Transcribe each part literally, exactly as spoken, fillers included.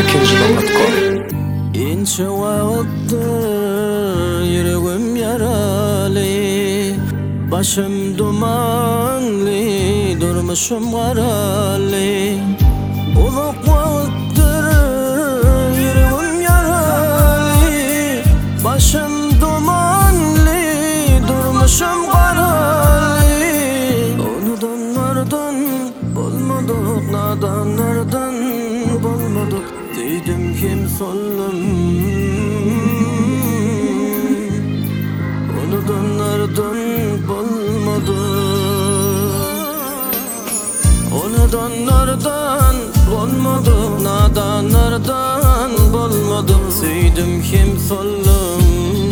ikinci nokta com. İnce vağıttır yüreğim yaralı, başım dumanlı, durmuşum karalı. Uzak vağıttır yüreğim yaralı, başım dumanlı, durmuşum karalı. Onudanlardan bulmadık, nadanlardan bulmadık, dedim kim sollum. Onudanlardan bulmadık, onudanlardan bulmadık, nadanlardan bulmadık, dedim kim sollum.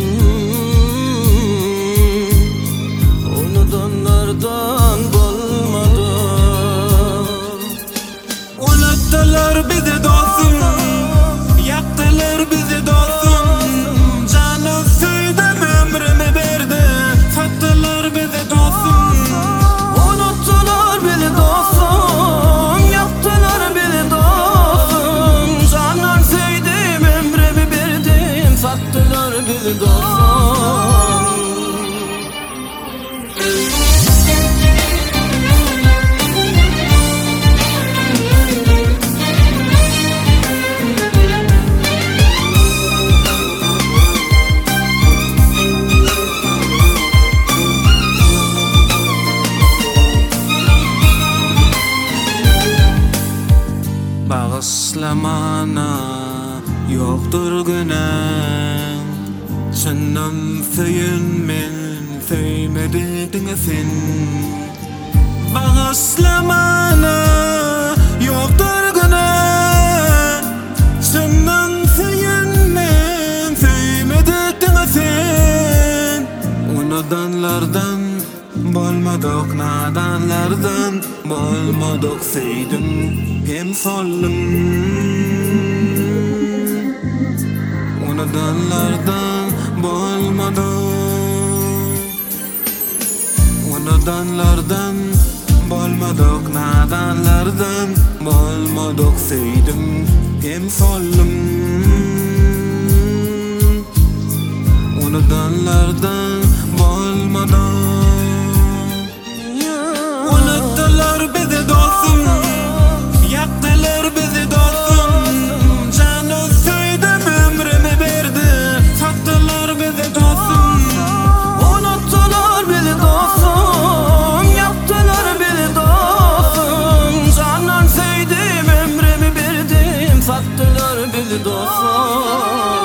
Onudanlardan bulmadık. Unuttular bizi dostum, yaktılar bizi dostum. Canı süydüm ömrümü verdi, sattılar bizi dostum. Unuttular bizi dostum, yaktılar bizi dostum. Candan süydüm ömrümü verdim, sattılar bizi dostum. Bağışlamana yoktur günah, senden söyünmen söylemedin sen. Bağışlamana yoktur günah, senden söyünmen söylemedin sen. Unudanlardan bolmadık, nadanlardan bolmadık, seydim hem sollum. Unudanlardan bolmadık, unudanlardan bolmadık, nadanlardan bolmadık, seydim hem sollum. Unudanlardan bolmadık. Unuttular bizi dostum, yaktılar bizi dostum. Canı süydüm ömrümü verdi, sattılar bizi dostum. Unuttular bizi dostum, yaktılar bizi dostum. Candan süydüm ömrümü verdim, sattılar bizi dostum.